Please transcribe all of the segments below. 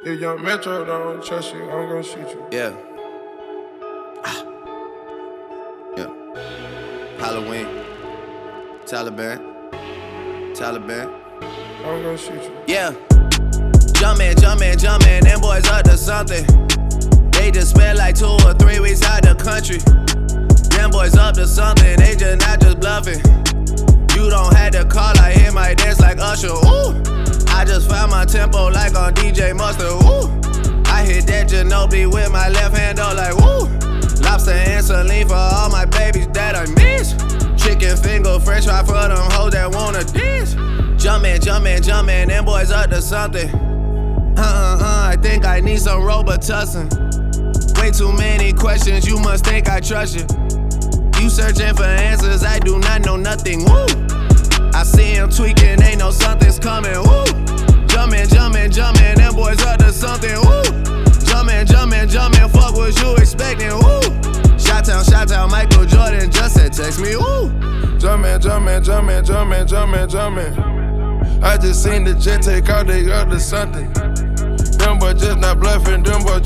If young Metro don't trust you, I'm gon' shoot you. Yeah. Yeah. Halloween. Taliban. I'm gon' shoot you. Yeah. Jumpin', them boys up to something. They just spent like 2 or 3 weeks out the country. Them boys up to something, they just not just bluffing. You don't have to call, I hit my dance like Usher, ooh. I just found my tempo like on DJ Mustard, ooh. I hit that Ginobili with my left hand, though, like, woo. Lobster and saline for all my babies that I miss. Chicken finger, french fry for them hoes that wanna dance. Jumpin', them boys up to something. I think I need some Robitussin. Way too many questions, you must think I trust you. You searching for answers, I do not know nothing, woo. I see him tweaking, ain't no something's coming, woo. Jumpin', them boys up to something, woo. Jumpin', fuck what you expecting, woo. Shot-town, Michael Jordan just said text me, woo. Jumpin'. I just seen the jet take out, they up to something. Them boys just not bluffing, Jumpin',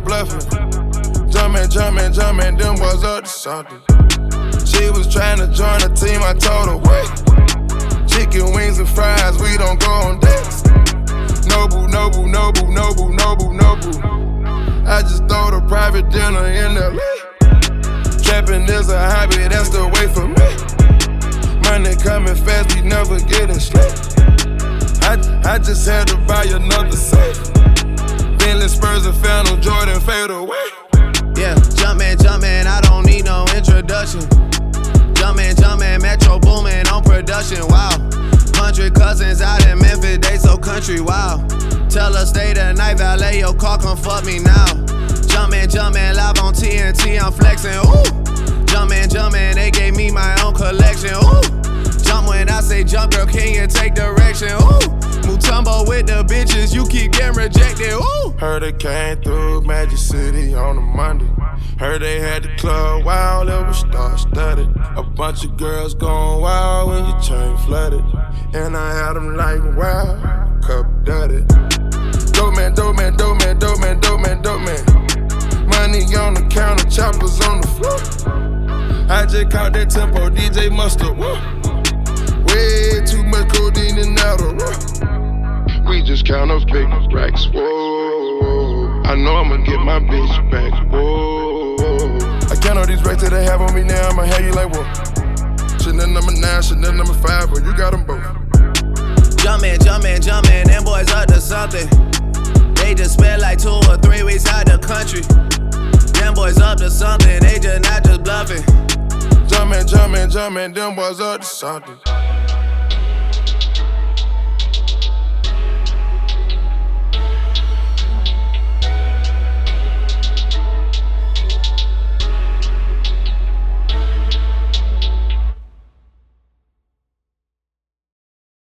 them boys up to something. She was trying to join the team, I told her, wait. Chicken wings and fries, we don't go on dates. Nobu. I just throw the private dinner in LA. Trapping is a hobby, that's the way for me. Money coming fast, we never getting straight. I just had to buy another safe. Bentley Spurs and Phantom Jordan fade away. Yeah, jumpin', I don't need no introduction. Jumpin', Metro boomin' on production, wow. 100 cousins out in Memphis, they so country, wow. Tell her stay the night, valet your car, come fuck me now. Jumpin', live on TNT, I'm flexin', ooh. Jumpin', they gave me my own collection, ooh. Jump when I say jump, girl, can you take direction, ooh. Mutombo with the bitches, you keep getting rejected, ooh. Heard they came through Magic City on a Monday. Heard they had the club wild, it was star-studded. A bunch of girls going wild when your chain flooded. And I had them like, wow, cup dirty. Dope man. Money on the counter, choppers on the floor. I just caught that tempo, DJ Mustard, whoa. Way too much codeine and Adderall. We just count up big racks, whoa. I know I'ma get my bitch back, whoa. I count all these racks that they have on me now, I'ma have you like, whoa. Chanel number 9, Chanel number 5, well, you got them both. Jumpin', them boys up to something. They just spent like 2 or 3 weeks out the country. Them boys up to something, they just not just bluffing. Jumpin', them boys up to something.